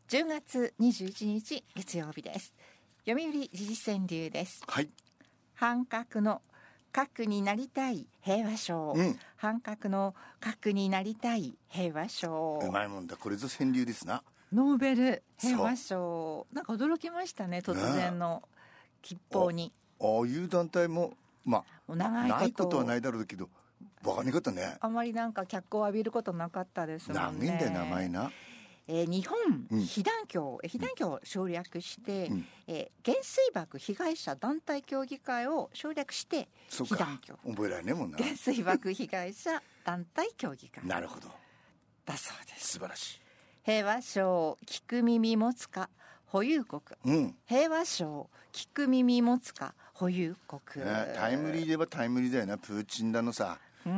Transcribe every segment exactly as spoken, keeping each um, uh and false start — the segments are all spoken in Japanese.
じゅうがつにじゅういちにち月曜日です。読売時事川柳です。 はい。 半角の核になりたい平和賞、うん、半角の核になりたい平和賞。 うまいもんだ。これぞ川柳ですな。 ノーベル平和賞、なんか驚きましたね、突然の吉報に。 ああいう団体もまあ長いことないことはないだろうけどバカにかったね。 あまりなんか脚光を浴びることなかったですもんね。 長いんだよ名前な。 えー、日本被団協、うん、被団協を省略して、うんえー、原水爆被害者団体協議会を省略して被団協。 覚えられねえもんな。 原水爆被害者団体協議会なるほどだそうです。 素晴らしい。 平和賞聞く耳持つか保有国、うん、平和賞聞く耳持つか保有国、 ね、タイムリーで言えばタイムリーだよな。プーチンだのさ、うん、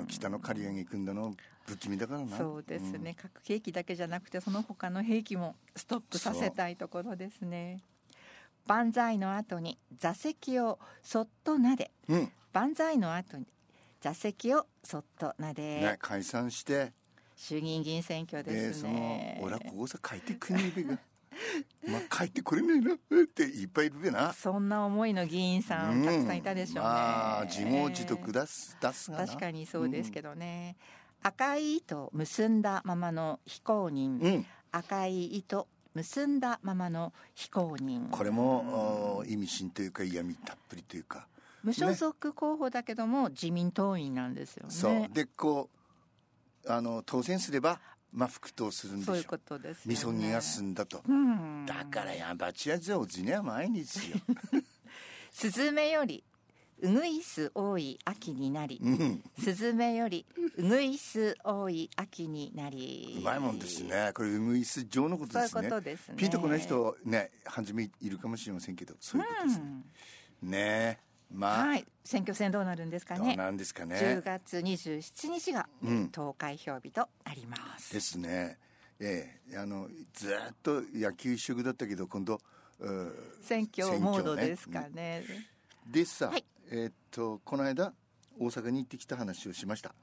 北の刈り上げ組んだの不気味だからな。 そうですね、うん、核兵器だけじゃなくてその他の兵器もストップさせたいところですね。万歳の後に座席をそっと撫で、うん、万歳の後に座席をそっと撫で、 ね、解散して衆議院議員選挙ですね。 その俺はここさ書いてくんねえべがまあ書いてくれねえなっていっぱいいるべな。 そんな思いの議員さん、うん、たくさんいたでしょうね。 まあ自業自得出す出すがな。 確かにそうですけどね、うん、赤い糸結んだままの非公認、うん、赤い糸結んだままの非公認。 これも、うん、意味深というか嫌味たっぷりというか、 無所属候補だけども、ね、自民党員なんですよね。 そうでこうあの当選すればまあ復党するんでしょ。 そういうことですよね。 みそぎが済んだと、うん、だからやばちやつはおじねは毎日よスズメよりうぐいす多い秋になり、うん、スズメよりうぐいす多い秋になり。 うまいもんですね。これうぐいす状のことですね。 そういうことですね。 ピンとこない人ね初めいるかもしれませんけど、そういうことですね、うん、ねえ。まあ、 はい、選挙戦どうなるんですかね。 どうなんですかね。 じゅうがつにじゅうしちにちが投開票日となります、 うん、ですね。ええ、あのずっと野球一色だったけど今度選挙モードですかね。 でさ、はい、えー、っとこの間大阪に行ってきた話をしました、はい、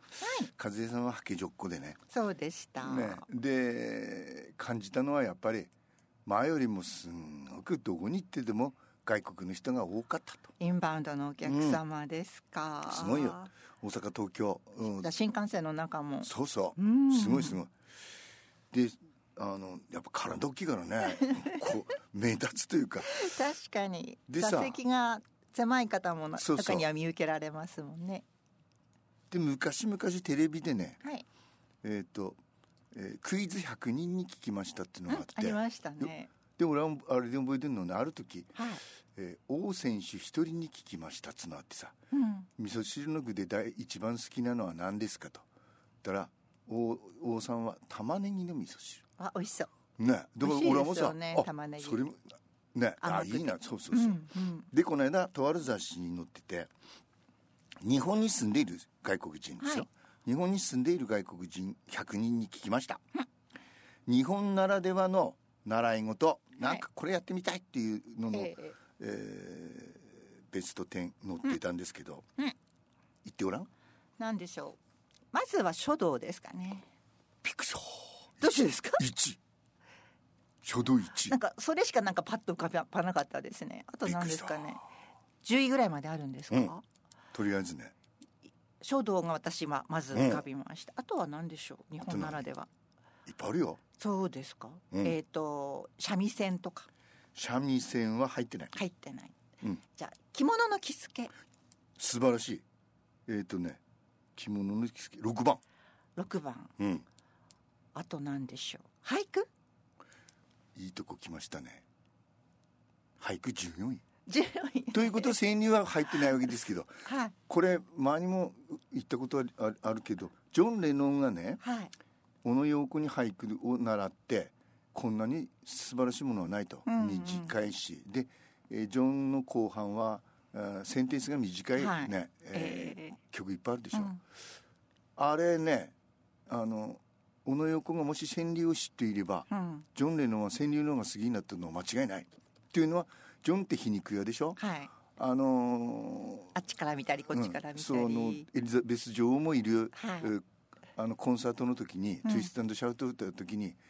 和江さんははけじょっこでね。 そうでした、 ね、で感じたのはやっぱり前よりもすごくどこに行ってでも外国の人が多かったと。 インバウンドのお客様ですか、 うん、すごいよ大阪東京、 うん、じゃ新幹線の中もそうそう、うん、すごいすごい。であのやっぱ体大きいからねこう目立つというか確かに座席が狭い方も中には見受けられますもんね。 で昔々テレビでね、 はい、 えっ、ー、と、えー、クイズひゃくにんに聞きましたっていうのがあって、 うん、ありましたね。 で俺はあれで覚えてるのね、ある時、 はい、えー、王選手一人に聞きましたっつのあってさ、うん、味噌汁の具で第一番好きなのは何ですかと言ったら 王, 王さんは玉ねぎの味噌汁。 あ、美味しそうね。だから俺もさ、 ね、玉ねぎそれもね、あいいな、そうそうそう、うんうん、でこの間とある雑誌に載ってて日本に住んでいる外国人ですよ、はい、日本に住んでいる外国人ひゃくにんに聞きました、うん、日本ならではの習い事なんかこれやってみたいっていうのの、はい、えーえー、ベストじゅう載っていたんですけど、うんうん、言ってごらん。 何でしょう。まずは書道ですかね。 びっくりした。 どうしてですか。 いち書道いち。 なんかそれしかなんかパッと浮かばなかったですね。あと何ですかね。じゅういぐらいまであるんですか、うん、 とりあえずね書道が私はまず浮かびました、うん、あとは何でしょう。日本ならではいっぱいあるよ。 そうですか、うん、えっ、ー、と三味線とか。 三味線は入ってない入ってない、 うん、 じゃあ着物の着付け。 素晴らしい。えっ、ー、とね着物の着付けろくばん。 ろくばん、 うん、 あと何でしょう。俳句。 いいとこ来ましたね。俳句じゅうよんい。 じゅうよんいということは川柳は入ってないわけですけど、 はい、 これ前にも言ったことはあるけどジョン・レノンがね、はい、小野陽子に俳句を習ってこんなに素晴らしいものはないと、うんうん、短いしで、えー、ジョンの後半はセンテンスが短い、ね、はい、えーえー、曲いっぱいあるでしょ、うん、あれねあの小野陽子がもし川柳を知っていれば、うん、ジョン・レノンは川柳の方が好きになったのは間違いないっていうのはジョンって皮肉屋でしょ、 はい、 あのー、 あっちから見たりこっちから見たり、うん、 そのエリザベス女王もいる、はい、あのコンサートの時に、うん、ツイスト&シャウトを歌う時に、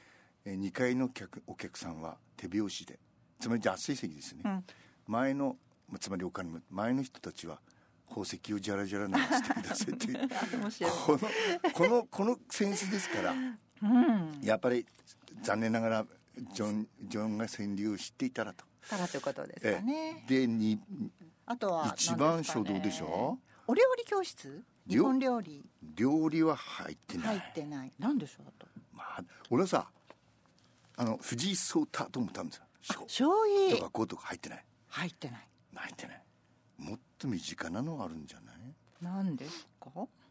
にかいの客お客さんは手拍子で、つまり脱水席ですね、うん、前のつまりお金も前の人たちは宝石をジャラジャラ流してくださいっていうこのこのこのセンスですから、うん、やっぱり残念ながらジョンジョンが川柳を知っていたらとたらということですかね。 でにあとは一番書道でしょ。 お料理教室、日本料理料理は入ってない入ってない。なんでしょうと、 まあ、俺はさあの藤井聡太と思ったんですよ。 将棋とかこうとか入ってない入ってない入ってない。もっと身近なのあるんじゃない。 何ですか。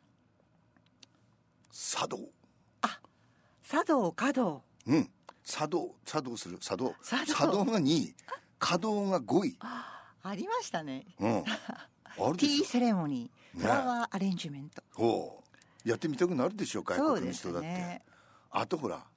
茶道。 あ、茶道華道。 うん茶道茶道する茶道茶道がにい華道がごいあ, ありましたね、 うん、あるでしょ。 ティーセレモニー、フラワーアレンジメント、 ね、おやってみたくなるでしょ外国の人だって、ね、あとほら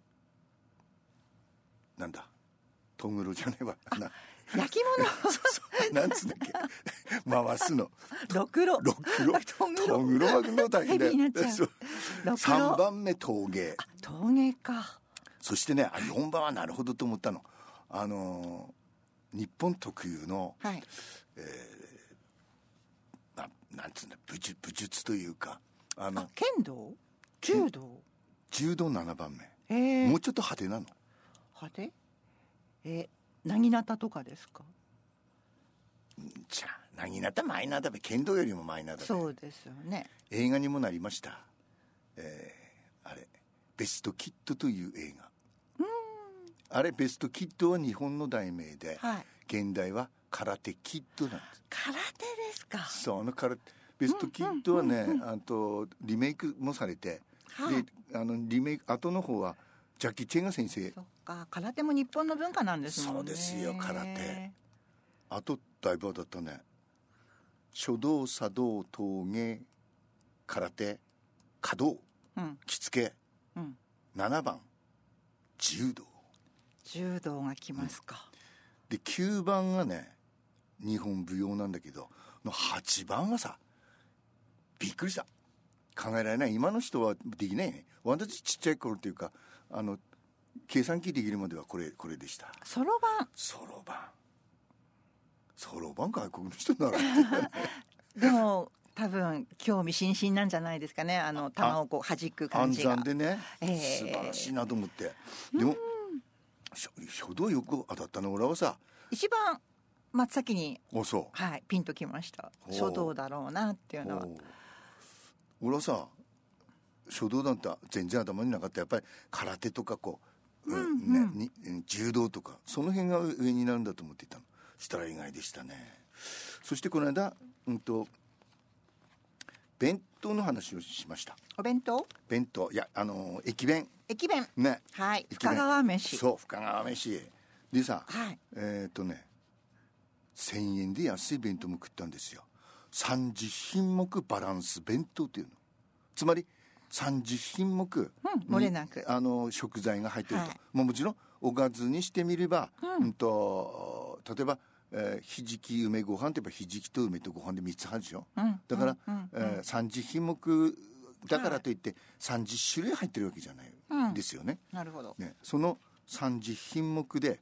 なんだトングロじゃねえわな焼き物そうそうなんつうんだっけ回すのろくろろくろトングロ巻くの大変だよ。さんばんめ陶芸。 陶芸か。そしてねよんばんはなるほどと思ったの。あのー、日本特有の、はいえー、な, なんつうんだ 武, 術武術というかあのあ剣道柔道柔道ななばんめ、 えー、 もうちょっと派手なの。 派手えー、なぎなたとかですか。 じゃあなぎなたマイナーだべ。剣道よりもマイナーだべ。 そうですよね。 映画にもなりました、えー、あれベストキッドという映画。 うんあれベストキッドは日本の題名で、 はい、 現代は空手キッドなんです。 空手ですか。 そうあの空手ベストキッドはね、うんうんうんうん、あとリメイクもされて、はい、であのリメイク後の方はジャッキー・チェンが先生。 そっか空手も日本の文化なんですもんね。 そうですよ空手。あとだいぶだったね。書道茶道陶芸空手華道、うん、着付け、うん、ななばん柔道。 柔道が来ますか、 うん、できゅうばんがね日本舞踊なんだけどのはちばんがさびっくりした。考えられない。今の人はできないね。私ちっちゃい頃というかあの計算機できるまではこれこれでした。 そろばんそろばんそろばん外国の人ならでも多分興味津々なんじゃないですかね。あの玉をこう弾く感じが暗算でね、えー、素晴らしいなと思って。でも書道よく当たったの俺はさ一番真っ先におそう、 はい、ピンときました。書道だろうなっていうのは。 俺はさ書道なんて全然頭になかった。やっぱり空手とかこう、うんうんね、に柔道とかその辺が上になるんだと思っていたの。したら意外でしたね。そしてこの間、うんと、弁当の話をしました。 お弁当弁当いやあの駅弁駅弁ね、 はい深川飯。 そう深川飯でさ、 はい、 えっとねせんえんで安い弁当も食ったんですよ。さんじゅっひんもくバランス弁当っていうの。つまりさんじゅっひんもく、 うん、漏れなくあの食材が入ってると、 はい、 もうもちろんおかずにしてみれば、うんうんと例えば、えー、ひじき梅ご飯って言えばひじきと梅とご飯でみっつあるでしょ、うん、だから、うんうんえー、さんじゅっひんもくだからといってさんじゅっしゅるい入ってるわけじゃない、うん、ですよね。 なるほど、 ね、そのさんじゅっひんもくで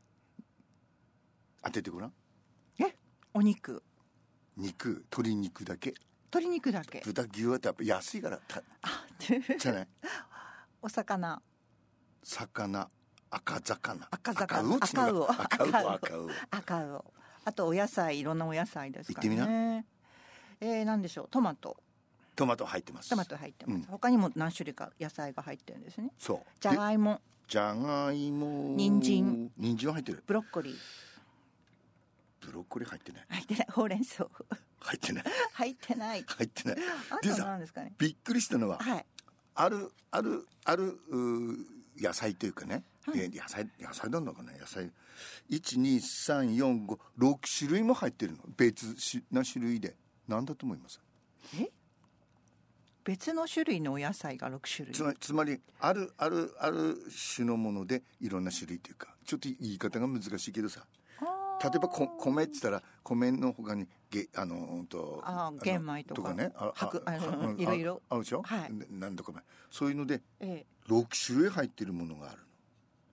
当ててごらん。 えお肉肉鶏肉だけ鶏肉だけ豚牛はやっぱ安いからたじゃないお魚魚赤魚赤魚赤魚赤魚赤魚赤魚赤魚あとお野菜いろんなお野菜ですかね。 言ってみな。 えー、何でしょう。トマトトマト入ってます。 トマト入ってます、うん、他にも何種類か野菜が入ってるんですね。 そうじゃがいもじゃがいも人参人参は入ってる。 ブロッコリーブロッコリー入ってない入ってない。ほうれん草入ってない入ってない入ってない。 あと何ですかね。 びっくりしたのは、 はい、 あるあるある野菜というかね、はい、野菜野菜なんだかね野菜いちにさんよんごろくしゅるいも入ってるの。別な種類で何だと思います？ え別の種類のお野菜がろくしゅるい。 つまり、つまりあるあるある種のものでいろんな種類というかちょっと言い方が難しいけどさ、例えばこ米って言ったら米の他にげあのとあ玄米とかとかねああああいろいろあるでしょ、 はい、 なんだかそういうので、 ええ、 ろくしゅるい入ってるものがあるの。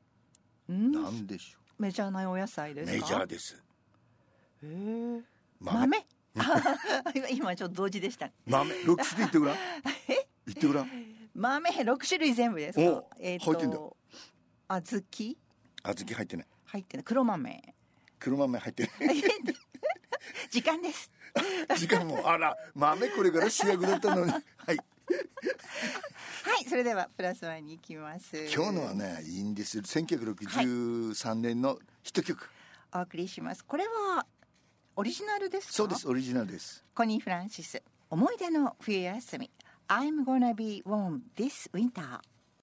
なんでしょう。メジャーなお野菜ですか？ メジャーです。 へえ。豆。今ちょっと同時でした。 豆六種類言ってごらん。 え？ 言ってごらん。 豆六種類全部ですか？ えっと。入ってんだ。 小豆？小豆入ってない。 入ってない。黒豆。 黒豆入ってない。 時間です。 時間もあら豆これから主役だったのに。はい。はい、 それではプラスワンに行きます。 今日のはねいいんですよ。せんきゅうひゃくろくじゅうさんねんのヒット曲、 はい、お送りします。これはオリジナルですか？ そうです、オリジナルです。 コニー・フランシス、思い出の冬休み I'm gonna be warm this winter。